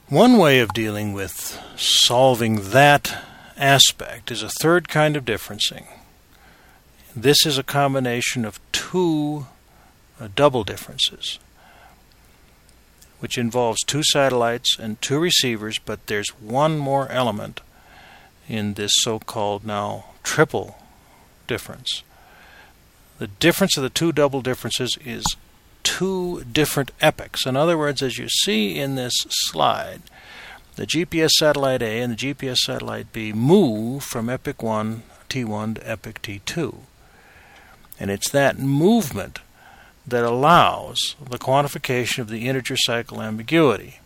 One way of dealing with solving that aspect is a third kind of differencing. This is a combination of two double differences, which involves two satellites and two receivers, but there's one more element in this so-called now triple difference. The difference of the two double differences is two different epochs. In other words, as you see in this slide, the GPS satellite A and the GPS satellite B move from epoch 1, T1, to epoch T2. And it's that movement that allows the quantification of the integer cycle ambiguity,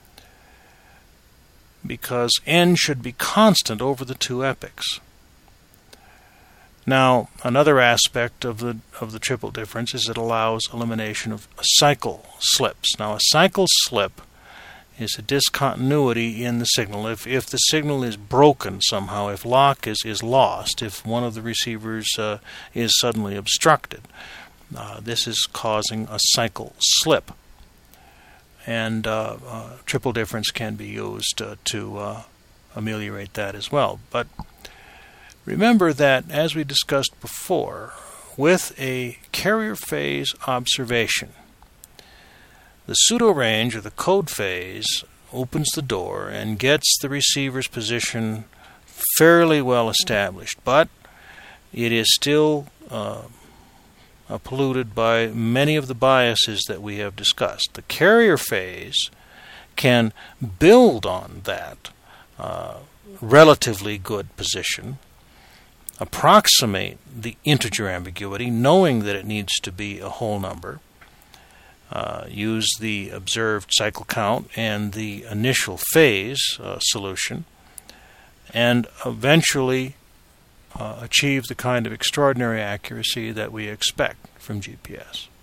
because n should be constant over the two epochs. Now, another aspect of the triple difference is it allows elimination of cycle slips. Now, a cycle slip is a discontinuity in the signal. If the signal is broken somehow, if lock is lost, if one of the receivers is suddenly obstructed, this is causing a cycle slip. And triple difference can be used to ameliorate that as well. But remember that, as we discussed before, with a carrier phase observation, the pseudo-range, or the code phase, opens the door and gets the receiver's position fairly well established, but it is still polluted by many of the biases that we have discussed. The carrier phase can build on that relatively good position, approximate the integer ambiguity, knowing that it needs to be a whole number, use the observed cycle count and the initial phase solution, and eventually achieve the kind of extraordinary accuracy that we expect from GPS.